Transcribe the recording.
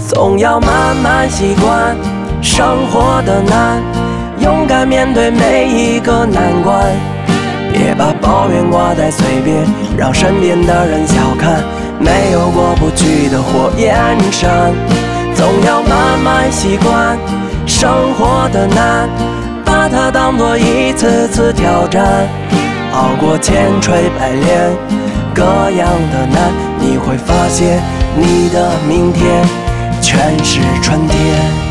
总要慢慢习惯生活的难，勇敢面对每一个难关。别把抱怨挂在嘴边，让身边的人小看，没有过不去的火焰山。总要慢慢习惯生活的难，把它当作一次次挑战。熬过千锤百炼，各样的难，你会发现你的明天全是春天。